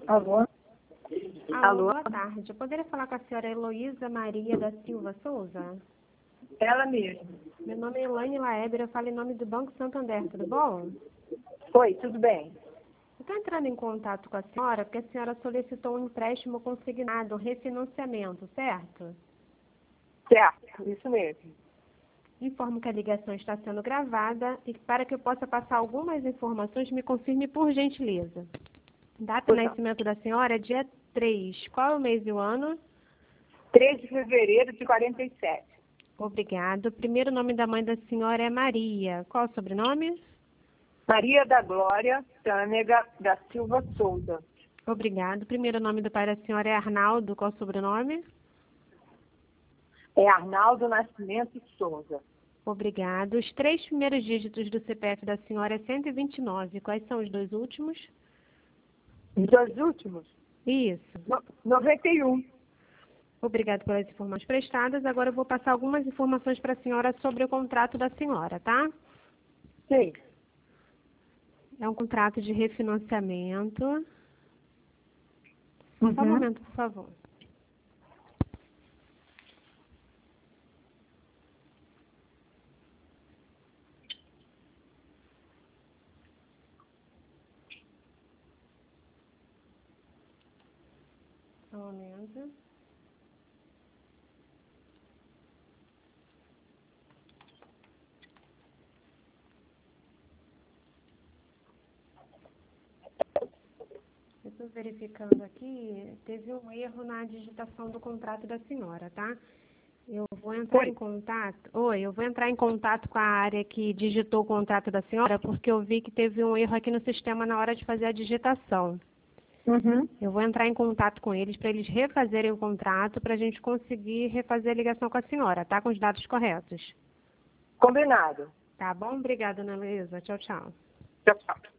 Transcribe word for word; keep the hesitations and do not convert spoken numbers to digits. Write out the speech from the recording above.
Alô? Alô, Alô? boa tarde. Eu poderia falar com a senhora Heloísa Maria da Silva Souza? Ela mesma. Meu nome é Elaine Laeber, eu falo em nome do Banco Santander, tudo bom? Oi, tudo bem? Eu estou entrando em contato com a senhora porque a senhora solicitou um empréstimo consignado, um refinanciamento, certo? Certo, isso mesmo. Informo que a ligação está sendo gravada e para que eu possa passar algumas informações, me confirme por gentileza. Data de Pois não. nascimento da senhora é dia três. Qual é o mês e o ano? três de fevereiro de quarenta e sete. Obrigado. O primeiro nome da mãe da senhora é Maria. Qual o sobrenome? Maria da Glória Tâmega da Silva Souza. Obrigado. O primeiro nome do pai da senhora é Arnaldo. Qual o sobrenome? É Arnaldo Nascimento Souza. Obrigado. Os três primeiros dígitos do C P F da senhora é cento e vinte e nove. Quais são os dois últimos? Os dois últimos? Isso. No, noventa e um. Obrigado pelas informações prestadas. Agora eu vou passar algumas informações para a senhora sobre o contrato da senhora, tá? Sim. É um contrato de refinanciamento. Só um Uhum. momento, por favor. Só um momento. Eu estou verificando aqui, teve um erro na digitação do contrato da senhora, tá? Eu vou entrar Oi. em contato. Oi, eu vou entrar em contato com a área que digitou o contrato da senhora, porque eu vi que teve um erro aqui no sistema na hora de fazer a digitação. Uhum. Eu vou entrar em contato com eles para eles refazerem o contrato para a gente conseguir refazer a ligação com a senhora, tá? Com os dados corretos. Combinado. Tá bom? Obrigada, Ana Luísa. Tchau, tchau. Tchau, tchau.